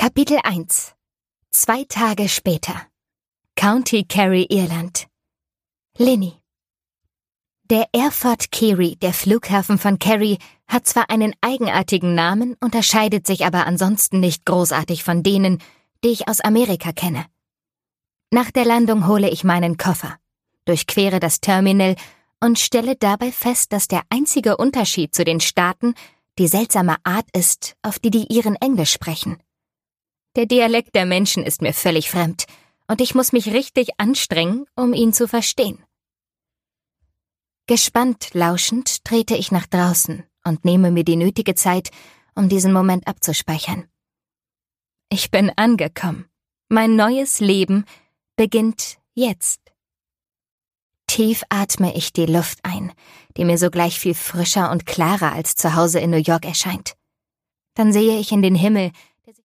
Kapitel 1 2 Tage später. County Kerry, Irland. Linny. Der Airfort Kery, der Flughafen von Kerry, hat zwar einen eigenartigen Namen, unterscheidet sich aber ansonsten nicht großartig von denen, die ich aus Amerika kenne. Nach der Landung hole ich meinen Koffer, durchquere das Terminal und stelle dabei fest, dass der einzige Unterschied zu den Staaten die seltsame Art ist, auf die die Iren Englisch sprechen. Der Dialekt der Menschen ist mir völlig fremd und ich muss mich richtig anstrengen, um ihn zu verstehen. Gespannt lauschend trete ich nach draußen und nehme mir die nötige Zeit, um diesen Moment abzuspeichern. Ich bin angekommen. Mein neues Leben beginnt jetzt. Tief atme ich die Luft ein, die mir sogleich viel frischer und klarer als zu Hause in New York erscheint. Dann sehe ich in den Himmel,